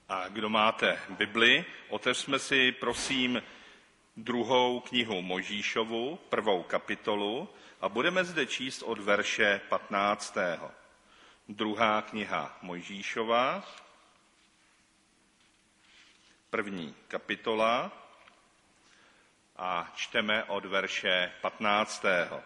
A kdo máte Bibli, otevřme si prosím 2. knihu Mojžíšovu, 1. kapitolu a budeme zde číst od verše 15. 2. kniha Mojžíšova, 1. kapitola a čteme od verše 15.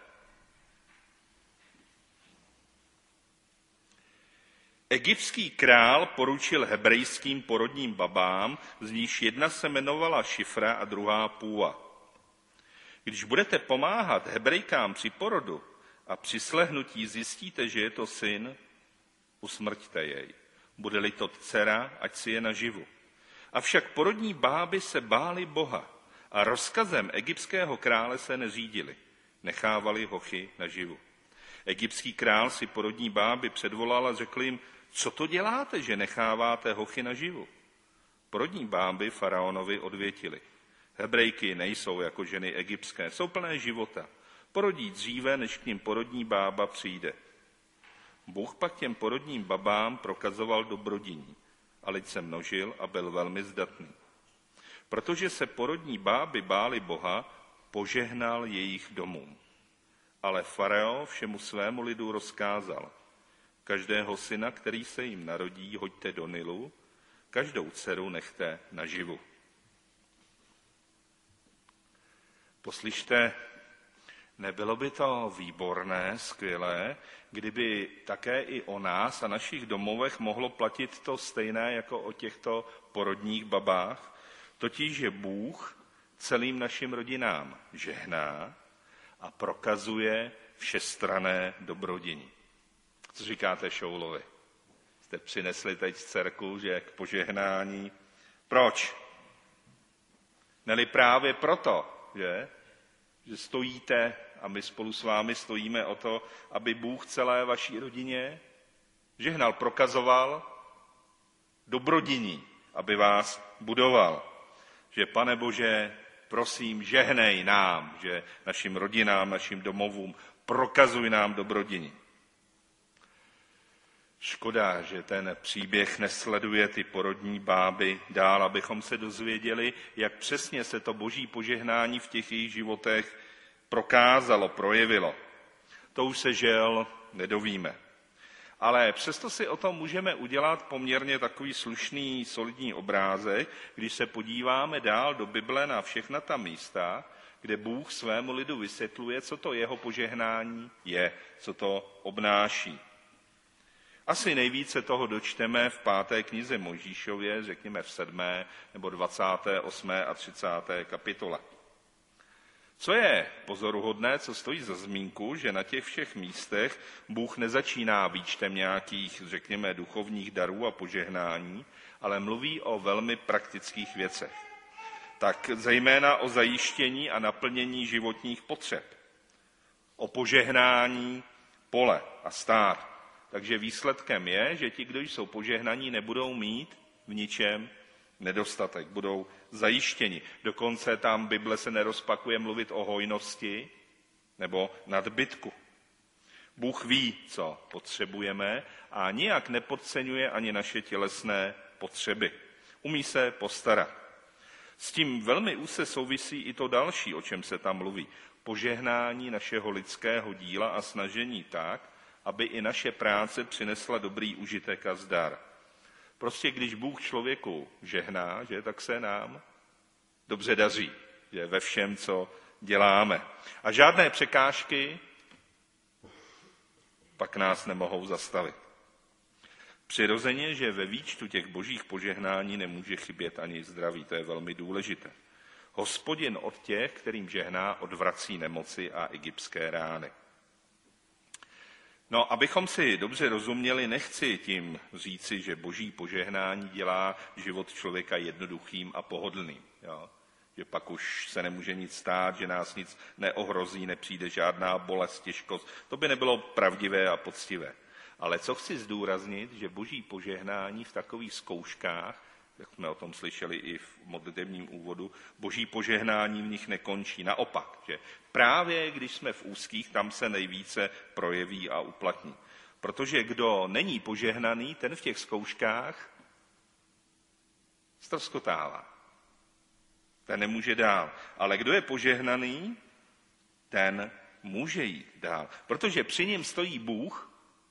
Egyptský král poručil hebrejským porodním babám, z níž jedna se jmenovala Šifra a druhá Púa. Když budete pomáhat hebrejkám při porodu a při slehnutí zjistíte, že je to syn, usmrťte jej. Bude-li to dcera, ať si je naživu. Avšak porodní báby se bály Boha a rozkazem egyptského krále se neřídili. Nechávali hochy naživu. Egyptský král si porodní báby předvolal a řekl jim, co to děláte, že necháváte hochy naživu? Porodní báby faraonovi odvětili. Hebrejky nejsou jako ženy egyptské, jsou plné života. Porodí dříve, než k nim porodní bába přijde. Bůh pak těm porodním babám prokazoval dobrodiní a lid se množil a byl velmi zdatný. Protože se porodní báby bály Boha, požehnal jejich domům. Ale farao všemu svému lidu rozkázal. Každého syna, který se jim narodí, hoďte do Nilu, každou dceru nechte naživu. Poslyšte, nebylo by to výborné, skvělé, kdyby také i o nás a našich domovech mohlo platit to stejné jako o těchto porodních babách, totiž, že Bůh celým našim rodinám žehná a prokazuje všestranné dobrodiní. Co říkáte Šoulovi? Jste přinesli teď dcerku, že k požehnání. Proč? Neli právě proto, že stojíte a my spolu s vámi stojíme o to, aby Bůh celé vaší rodině žehnal, prokazoval dobrodiní, aby vás budoval. Že Pane Bože, prosím, žehnej nám, že našim rodinám, našim domovům, prokazuj nám dobrodiní. Škoda, že ten příběh nesleduje ty porodní báby dál, abychom se dozvěděli, jak přesně se to boží požehnání v těch jejich životech prokázalo, projevilo. To už se žel nedovíme. Ale přesto si o tom můžeme udělat poměrně takový slušný, solidní obrázek, když se podíváme dál do Bible na všechna ta místa, kde Bůh svému lidu vysvětluje, co to jeho požehnání je, co to obnáší. Asi nejvíce toho dočteme v 5. knize Mojžíšově, řekněme v 7. nebo 28. a 30. kapitole. Co je pozoruhodné, co stojí za zmínku, že na těch všech místech Bůh nezačíná výčtem nějakých, řekněme, duchovních darů a požehnání, ale mluví o velmi praktických věcech. Tak zejména o zajištění a naplnění životních potřeb, o požehnání pole a stád. Takže výsledkem je, že ti, kdo jsou požehnaní, nebudou mít v ničem nedostatek, budou zajištěni. Dokonce tam Bible se nerozpakuje mluvit o hojnosti nebo nadbytku. Bůh ví, co potřebujeme a nijak nepodceňuje ani naše tělesné potřeby. Umí se postarat. S tím velmi úzce souvisí i to další, o čem se tam mluví. Požehnání našeho lidského díla a snažení tak, aby i naše práce přinesla dobrý užitek a zdar. Prostě když Bůh člověku žehná, že, tak se nám dobře daří, že ve všem, co děláme. A žádné překážky pak nás nemohou zastavit. Přirozeně, že ve výčtu těch božích požehnání nemůže chybět ani zdraví, to je velmi důležité. Hospodin od těch, kterým žehná, odvrací nemoci a egyptské rány. No, abychom si dobře rozuměli, nechci tím říci, že boží požehnání dělá život člověka jednoduchým a pohodlným. Jo? Že pak už se nemůže nic stát, že nás nic neohrozí, nepřijde žádná bolest, těžkost. To by nebylo pravdivé a poctivé. Ale co chci zdůraznit, že boží požehnání v takových zkouškách, jak jsme o tom slyšeli i v modlitevním úvodu, boží požehnání v nich nekončí. Naopak, že právě když jsme v úzkých, tam se nejvíce projeví a uplatní. Protože kdo není požehnaný, ten v těch zkouškách Ztroskotává. Ten nemůže dál. Ale kdo je požehnaný, ten může jít dál. Protože při něm stojí Bůh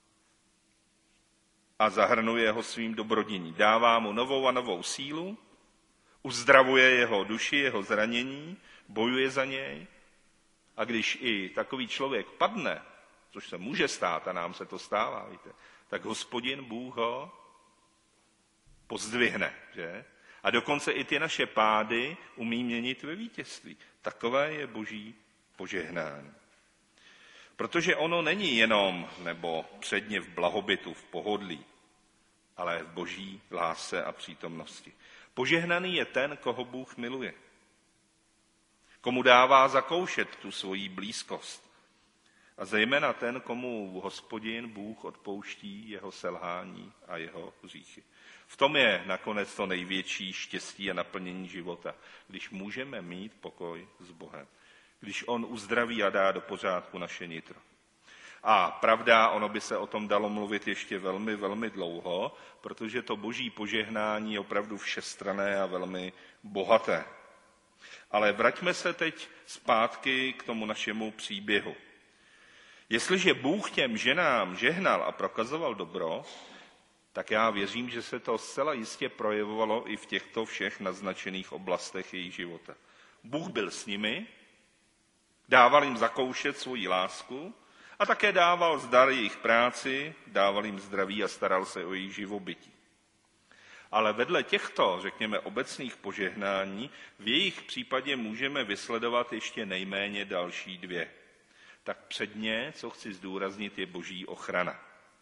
a zahrnuje ho svým dobrodiní. Dává mu novou a novou sílu, uzdravuje jeho duši, jeho zranění, bojuje za něj. A když i takový člověk padne, což se může stát a nám se to stává, víte, tak Hospodin Bůh ho pozdvihne, že? A dokonce i ty naše pády umí měnit ve vítězství. Takové je Boží požehnání. Protože ono není jenom nebo předně v blahobytu, v pohodlí, ale v Boží lásce a přítomnosti. Požehnaný je ten, koho Bůh miluje. Komu dává zakoušet tu svoji blízkost. A zejména ten, komu Hospodin Bůh odpouští jeho selhání a jeho hříchy. V tom je nakonec to největší štěstí a naplnění života, když můžeme mít pokoj s Bohem. Když on uzdraví a dá do pořádku naše nitro. A pravda, ono by se o tom dalo mluvit ještě velmi, velmi dlouho, protože to Boží požehnání je opravdu všestranné a velmi bohaté. Ale vraťme se teď zpátky k tomu našemu příběhu. Jestliže Bůh těm ženám žehnal a prokazoval dobro, tak já věřím, že se to zcela jistě projevovalo i v těchto všech naznačených oblastech jejich života. Bůh byl s nimi, dával jim zakoušet svoji lásku a také dával zdar jejich práci, dával jim zdraví a staral se o jejich živobytí. Ale vedle těchto, řekněme, obecných požehnání v jejich případě můžeme vysledovat ještě nejméně další dvě. Tak předně, co chci zdůraznit, je Boží ochrana.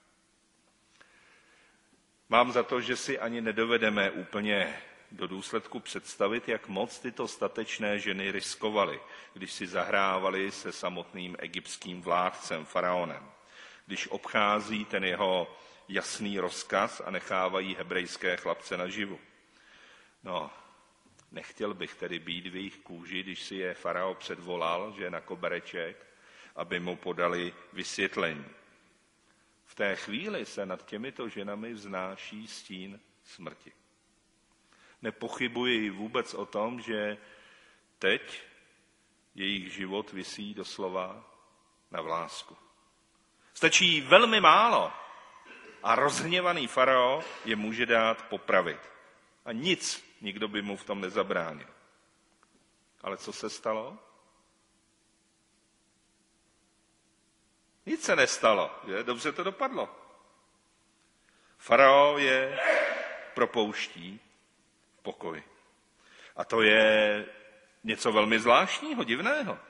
Mám za to, že si ani nedovedeme úplně do důsledku představit, jak moc tyto statečné ženy riskovaly, když si zahrávaly se samotným egyptským vládcem, faraonem, když obchází ten jeho jasný rozkaz a nechávají hebrejské chlapce naživu. No, nechtěl bych tedy být v jejich kůži, když si je farao předvolal, že na kobereček, aby mu podali vysvětlení. V té chvíli se nad těmito ženami vznáší stín smrti. Nepochybuji vůbec o tom, že teď jejich život visí doslova na vlásku. Stačí velmi málo a rozhněvaný farao je může dát popravit. A nikdo by mu v tom nezabránil. Ale co se stalo? Nic se nestalo, že? Dobře to dopadlo. Farao je propouští v pokoji. A to je něco velmi zvláštního, divného.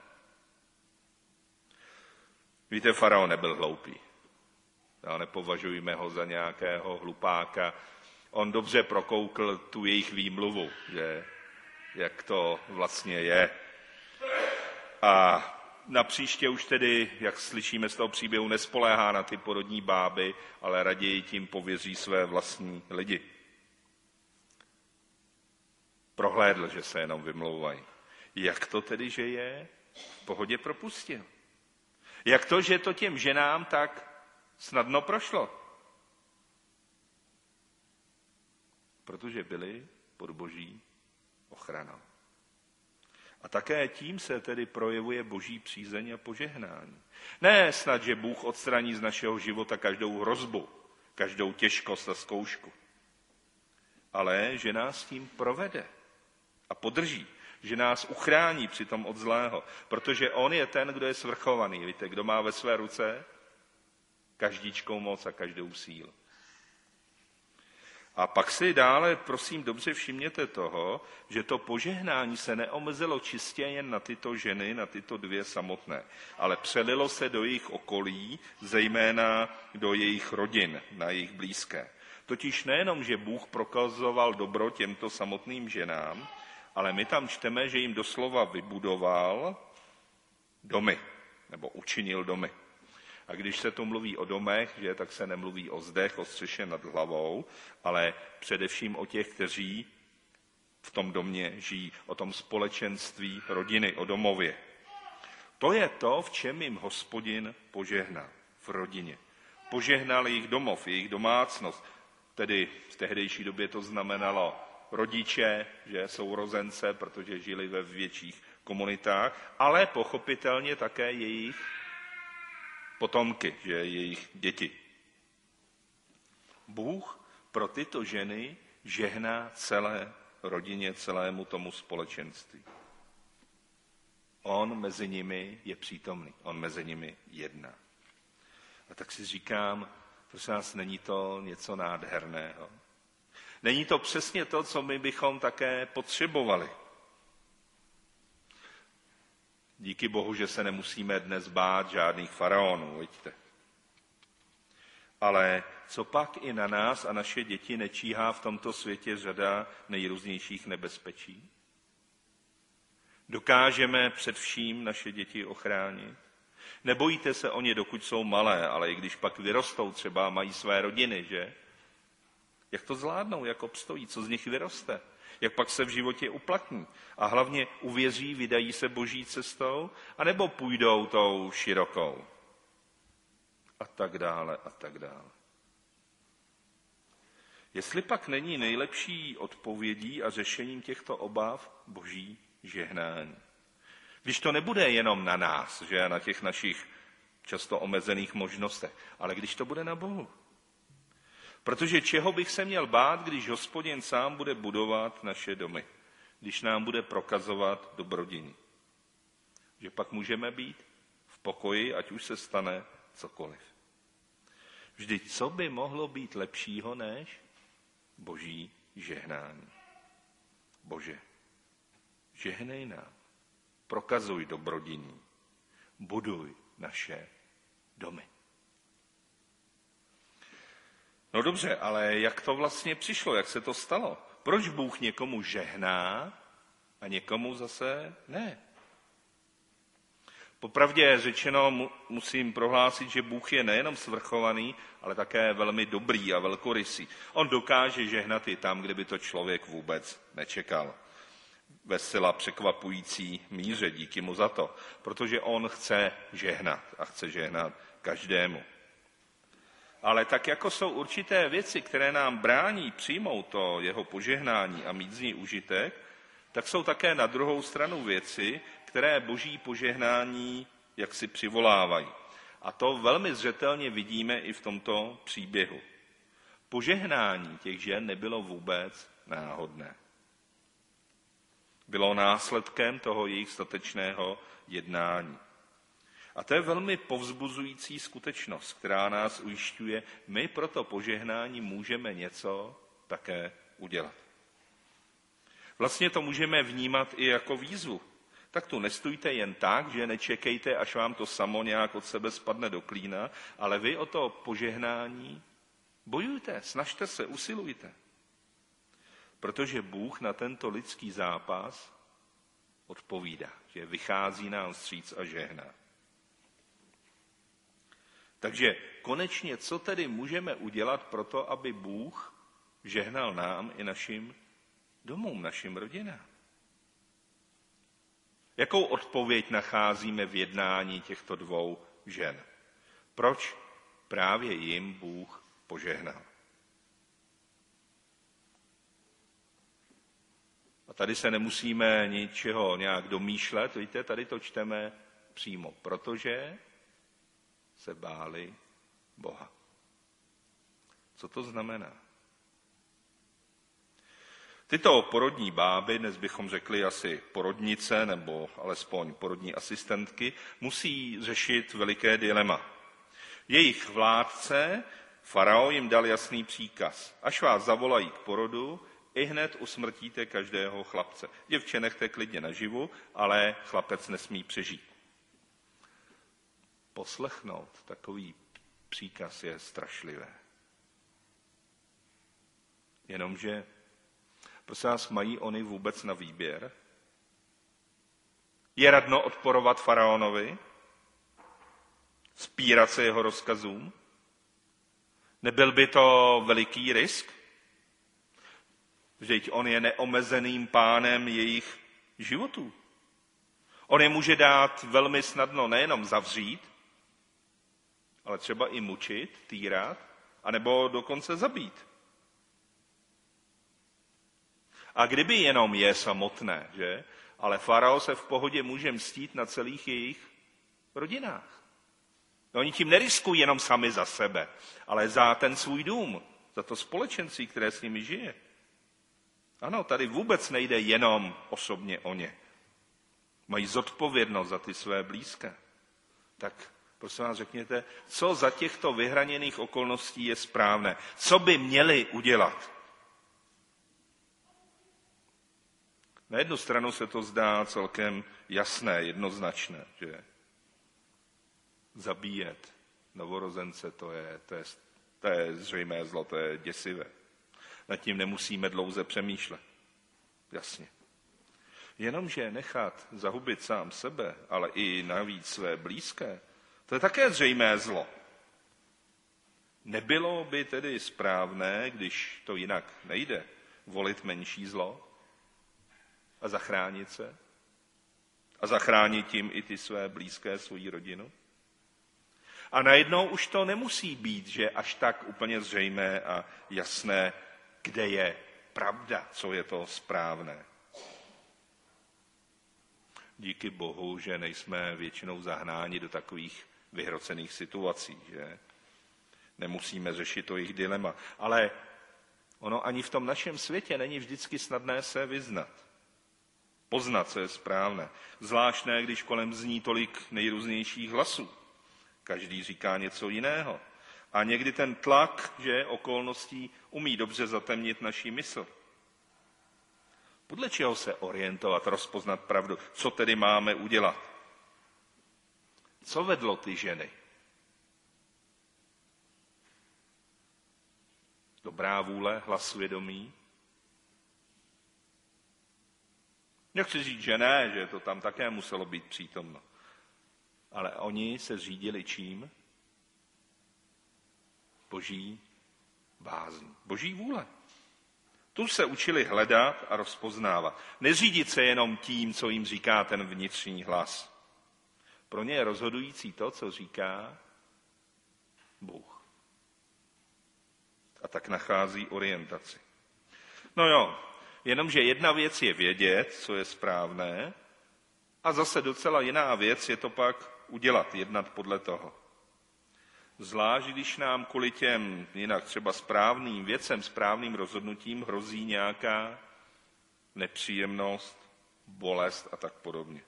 Víte, farao nebyl hloupý. Nepovažujme ho za nějakého hlupáka. On dobře prokoukl tu jejich výmluvu, že jak to vlastně je. A napříště už tedy, jak slyšíme z toho příběhu, nespoléhá na ty porodní báby, ale raději tím pověří své vlastní lidi. Prohlédl, že se jenom vymlouvají. Jak to tedy, že je v pohodě propustil? Jak to, že to těm ženám tak snadno prošlo? Protože byli pod Boží ochranou. A také tím se tedy projevuje Boží přízeň a požehnání. Ne snad, že Bůh odstraní z našeho života každou hrozbu, každou těžkost a zkoušku, ale že nás tím provede a podrží, že nás uchrání přitom od zlého, protože on je ten, kdo je svrchovaný. Víte, kdo má ve své ruce každičkou moc a každou sílu. A pak si dále, prosím, dobře všimněte toho, že to požehnání se neomezilo čistě jen na tyto ženy, na tyto dvě samotné, ale přelilo se do jejich okolí, zejména do jejich rodin, na jejich blízké. Totiž nejenom, že Bůh prokazoval dobro těmto samotným ženám, ale my tam čteme, že jim doslova vybudoval domy, nebo učinil domy. A když se tu mluví o domech, že, tak se nemluví o zdech, o střeše nad hlavou, ale především o těch, kteří v tom domě žijí, o tom společenství rodiny, o domově. To je to, v čem jim Hospodin požehnal v rodině. Požehnal jejich domov, jejich domácnost. Tedy v tehdejší době to znamenalo rodiče, že sourozence, protože žili ve větších komunitách, ale pochopitelně také jejich potomky, že jejich děti. Bůh pro tyto ženy žehná celé rodině, celému tomu společenství. On mezi nimi je přítomný, on mezi nimi jedná. A tak si říkám, prosím vás, není to něco nádherného? Není to přesně to, co my bychom také potřebovali? Díky Bohu, že se nemusíme dnes bát žádných faraonů, vidíte. Ale co pak i na nás a naše děti nečíhá v tomto světě řada nejrůznějších nebezpečí? Dokážeme před vším naše děti ochránit? Nebojíte se o ně, dokud jsou malé, ale i když pak vyrostou, třeba mají své rodiny, že? Jak to zvládnou, jak obstojí, co z nich vyroste? Jak pak se v životě uplatní? A hlavně uvěří, vydají se boží cestou, anebo půjdou tou širokou? A tak dále, a tak dále. Jestli pak není nejlepší odpovědí a řešením těchto obav boží žehnání. Když to nebude jenom na nás, že na těch našich často omezených možnostech, ale když to bude na Bohu. Protože čeho bych se měl bát, když Hospodin sám bude budovat naše domy, když nám bude prokazovat dobrodění. Že pak můžeme být v pokoji, ať už se stane cokoliv. Vždyť co by mohlo být lepšího než boží žehnání. Bože, žehnej nám, prokazuj dobrodění, buduj naše domy. No dobře, ale jak to vlastně přišlo, jak se to stalo? Proč Bůh někomu žehná a někomu zase ne? Popravdě řečeno musím prohlásit, že Bůh je nejenom svrchovaný, ale také velmi dobrý a velkorysý. On dokáže žehnat i tam, kde by to člověk vůbec nečekal. Ve zcela překvapující míře, díky mu za to, protože on chce žehnat a chce žehnat každému. Ale tak jako jsou určité věci, které nám brání přijmout to jeho požehnání a mít z ní užitek, tak jsou také na druhou stranu věci, které boží požehnání jaksi přivolávají. A to velmi zřetelně vidíme i v tomto příběhu. Požehnání těch žen nebylo vůbec náhodné. Bylo následkem toho jejich statečného jednání. A to je velmi povzbuzující skutečnost, která nás ujišťuje, my pro to požehnání můžeme něco také udělat. Vlastně to můžeme vnímat i jako výzvu. Tak tu nestůjte jen tak, že nečekejte, až vám to samo nějak od sebe spadne do klína, ale vy o to požehnání bojujte, snažte se, usilujte. Protože Bůh na tento lidský zápas odpovídá, že vychází nám vstříc a žehná. Takže konečně, co tedy můžeme udělat pro to, aby Bůh žehnal nám i našim domům, našim rodinám? Jakou odpověď nacházíme v jednání těchto dvou žen? Proč právě jim Bůh požehnal? A tady se nemusíme ničeho nějak domýšlet, víte, tady to čteme přímo, protože se báli Boha. Co to znamená? Tyto porodní báby, dnes bychom řekli asi porodnice nebo alespoň porodní asistentky, musí řešit veliké dilema. Jejich vládce, faraon, jim dal jasný příkaz. Až vás zavolají k porodu, ihned usmrtíte každého chlapce. Děvče nechte klidně naživu, ale chlapec nesmí přežít. Poslechnout takový příkaz je strašlivé. Jenomže, prosím vás, mají oni vůbec na výběr? Je radno odporovat faraonovi? Spírat se jeho rozkazům? Nebyl by to veliký risk? Vždyť on je neomezeným pánem jejich životů. On je může dát velmi snadno nejenom zavřít, ale třeba i mučit, týrat, anebo dokonce zabít. A kdyby jenom je samotné, že? Ale farao se v pohodě může mstít na celých jejich rodinách. No, oni tím neriskují jenom sami za sebe, ale za ten svůj dům, za to společenství, které s nimi žije. Ano, tady vůbec nejde jenom osobně o ně. Mají zodpovědnost za ty své blízké. Tak prosím vás řekněte, co za těchto vyhraněných okolností je správné? Co by měli udělat? Na jednu stranu se to zdá celkem jasné, jednoznačné, že zabíjet novorozence, to je zřejmé zlo, to je děsivé. Nad tím nemusíme dlouze přemýšlet. Jasně. Jenomže nechat zahubit sám sebe, ale i navíc své blízké, to je také zřejmé zlo. Nebylo by tedy správné, když to jinak nejde, volit menší zlo a zachránit se? A zachránit tím i ty své blízké, svoji rodinu? A najednou už to nemusí být, že až tak úplně zřejmé a jasné, kde je pravda, co je to správné. Díky Bohu, že nejsme většinou zahnáni do takových vyhrocených situací, že nemusíme řešit to jejich dilema. Ale ono ani v tom našem světě není vždycky snadné se vyznat. Poznat, co je správné. Zvláštné, když kolem zní tolik nejrůznějších hlasů. Každý říká něco jiného. A někdy ten tlak, že okolností umí dobře zatemnit naši mysl. Podle čeho se orientovat, rozpoznat pravdu? Co tedy máme udělat? Co vedlo ty ženy? Dobrá vůle, hlas svědomí? Nechci říct, že ne, že to tam také muselo být přítomno. Ale oni se řídili čím? Boží bázeň, boží vůle. Tu se učili hledat a rozpoznávat. Neřídit se jenom tím, co jim říká ten vnitřní hlas. Pro ně je rozhodující to, co říká Bůh. A tak nachází orientaci. No jo, jenomže jedna věc je vědět, co je správné, a zase docela jiná věc je to pak udělat, jednat podle toho. Zvlášť, když nám kvůli těm jinak třeba správným věcem, správným rozhodnutím hrozí nějaká nepříjemnost, bolest a tak podobně.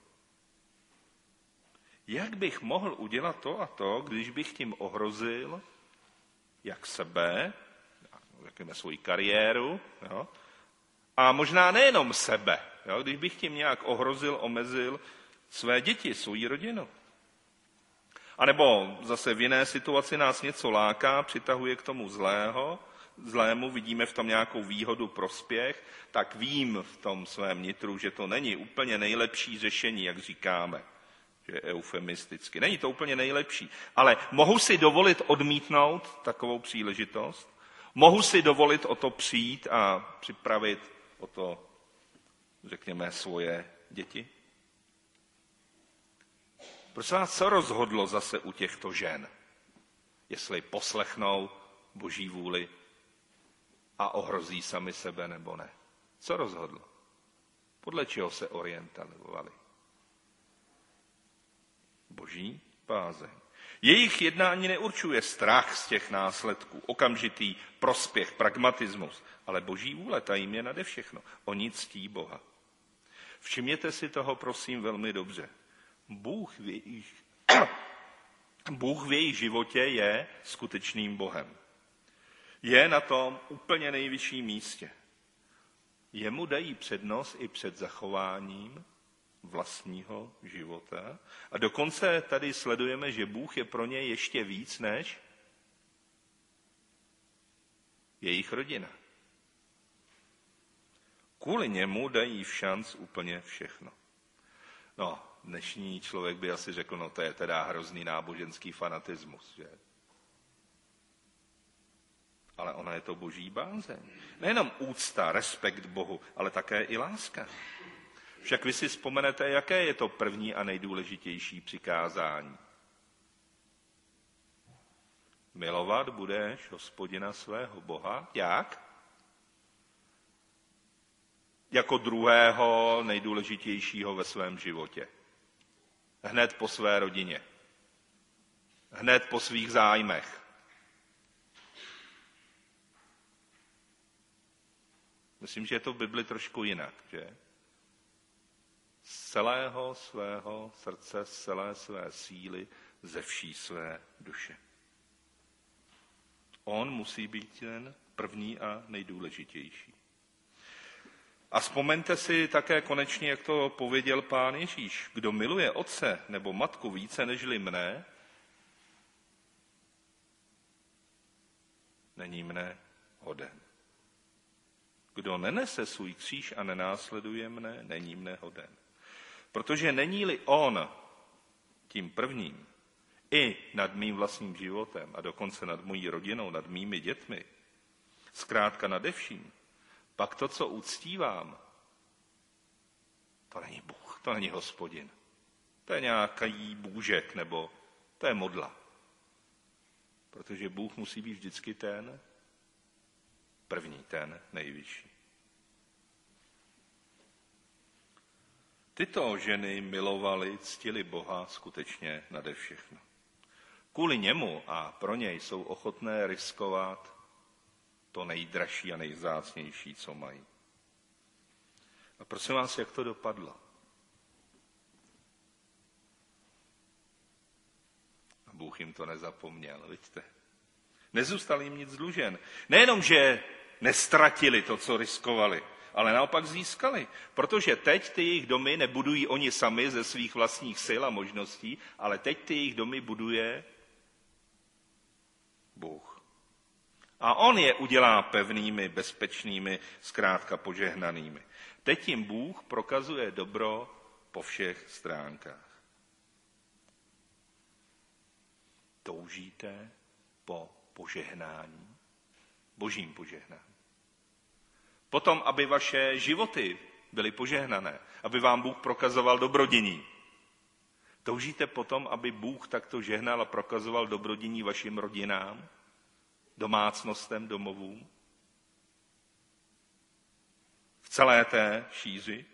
Jak bych mohl udělat to a to, když bych tím ohrozil jak sebe, řekněme svoji kariéru, jo? A možná nejenom sebe, jo? Když bych tím nějak ohrozil, omezil své děti, svou rodinu. A nebo zase v jiné situaci nás něco láká, přitahuje k tomu zlému, vidíme v tom nějakou výhodu, prospěch, tak vím v tom svém nitru, že to není úplně nejlepší řešení, jak říkáme, že je eufemisticky. Není to úplně nejlepší, ale mohu si dovolit odmítnout takovou příležitost, mohu si dovolit o to přijít a připravit o to, řekněme, svoje děti. Prosím vás, co rozhodlo zase u těchto žen? Jestli poslechnou Boží vůli a ohrozí sami sebe nebo ne. Co rozhodlo? Podle čeho se orientovali? Boží bázeň. Jejich jednání neurčuje strach z těch následků, okamžitý prospěch, pragmatismus, ale Boží vůle, ta jim je nade všechno. Oni ctí Boha. Všimněte si toho, prosím, velmi dobře. Bůh v jejich životě je skutečným Bohem. Je na tom úplně nejvyšším místě. Jemu dají přednost i před zachováním vlastního života. A dokonce tady sledujeme, že Bůh je pro ně ještě víc než jejich rodina. Kvůli němu dají všanc úplně všechno. No, dnešní člověk by asi řekl, no to je teda hrozný náboženský fanatismus, že? Ale ona je to boží bázeň. Nejenom úcta, respekt Bohu, ale také i láska. Však vy si vzpomenete, jaké je to první a nejdůležitější přikázání. Milovat budeš Hospodina svého Boha. Jak? jako druhého nejdůležitějšího ve svém životě. Hned po své rodině. Hned po svých zájmech. Myslím, že je to v Bibli trošku jinak, že? Z celého svého srdce, z celé své síly, ze vší své duše. On musí být ten první a nejdůležitější. A vzpomeňte si také konečně, jak to pověděl Pán Ježíš. Kdo miluje otce nebo matku více nežli mne, není mne hoden. Kdo nenese svůj kříž a nenásleduje mne, není mne hoden. Protože není-li on tím prvním i nad mým vlastním životem a dokonce nad mojí rodinou, nad mými dětmi, zkrátka nade vším, pak to, co uctívám, to není Bůh, to není Hospodin. To je nějaký bůžek nebo to je modla. Protože Bůh musí být vždycky ten první, ten nejvyšší. Tyto ženy milovaly, ctily Boha skutečně nade všechno. Kvůli němu a pro něj jsou ochotné riskovat to nejdražší a nejvzácnější, co mají. A prosím vás, jak to dopadlo? A Bůh jim to nezapomněl, vidíte? Nezůstal jim nic dlužen. Nejenom, že nestratili to, co riskovali, ale naopak získali. Protože teď ty jejich domy nebudují oni sami ze svých vlastních sil a možností, ale teď ty jejich domy buduje Bůh. A on je udělá pevnými, bezpečnými, zkrátka požehnanými. Teď jim Bůh prokazuje dobro po všech stránkách. Toužíte po požehnání, božím požehnání. Potom, aby vaše životy byly požehnané, aby vám Bůh prokazoval dobrodiní. Toužíte potom, aby Bůh takto žehnal a prokazoval dobrodiní vašim rodinám, domácnostem, domovům? V celé té šíři?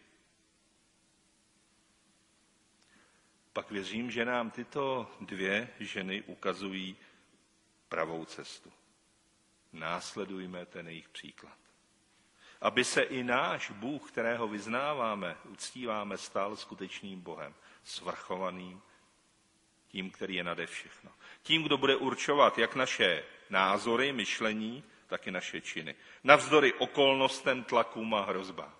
Pak věřím, že nám tyto dvě ženy ukazují pravou cestu. Následujme ten jejich příklad. Aby se i náš Bůh, kterého vyznáváme, uctíváme, stal skutečným Bohem, svrchovaným, tím, který je nade všechno. Tím, kdo bude určovat jak naše názory, myšlení, tak i naše činy. Navzdory okolnostem, tlakům a hrozbám.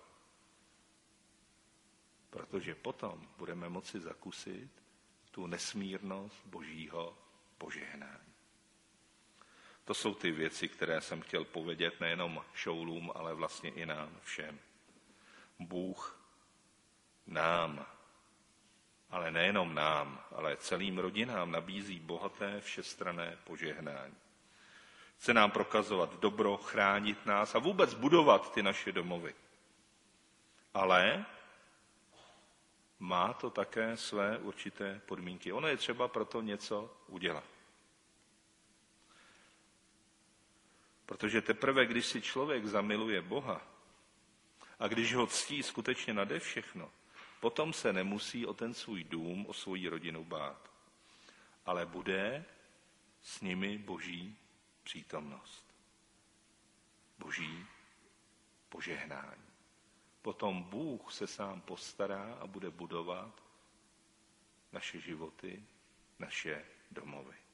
Protože potom budeme moci zakusit tu nesmírnost božího požehnání. To jsou ty věci, které jsem chtěl povědět nejenom šoulům, ale vlastně i nám všem. Bůh nám, ale nejenom nám, ale celým rodinám nabízí bohaté všestranné požehnání. Chce nám prokazovat dobro, chránit nás a vůbec budovat ty naše domovy. Ale má to také své určité podmínky. Ono je třeba proto něco udělat. Protože teprve, když si člověk zamiluje Boha a když ho ctí skutečně nade všechno, potom se nemusí o ten svůj dům, o svoji rodinu bát. Ale bude s nimi boží přítomnost. Boží požehnání. Potom Bůh se sám postará a bude budovat naše životy, naše domovy.